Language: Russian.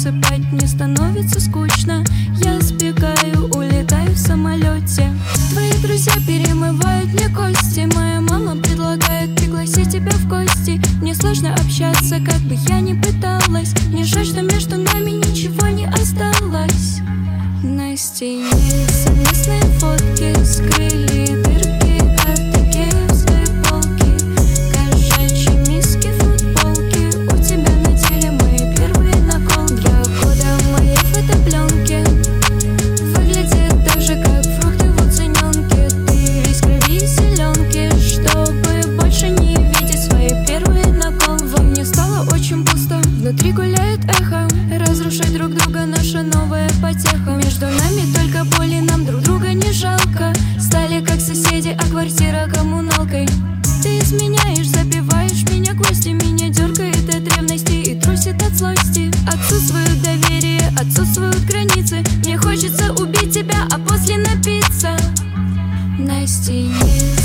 засыпать мне становится скучно. Я сбегаю, улетаю в самолете. Твои друзья перемывают мне кости. Моя мама предлагает пригласить тебя в гости. Мне сложно общаться, как бы я ни пыталась. Мне жаль, что между нами ничего не осталось. На стене совместные фотки скрыли дырки от икеевской полки. Кошачьи миски, футболки. У тебя на теле мои первые наколки. 2 года моей фотопленки выглядит так же, как фрукты в уцененке. Ты весь в крови и селенке, чтобы больше не видеть свои первые наколки. Во мне стало очень пусто, внутри гуляет эхо. Разрушать друг друга наша новая потеха. Между нами только боли, нам друг друга не жалко. Стали как соседи, а квартира коммуналкой. Ты изменяешь, забиваешь меня гвозди. Меня дергает от ревности и трусит от злости. Отсутствует доверие, отсутствуют границы. Мне хочется убить тебя, а после напиться. На стене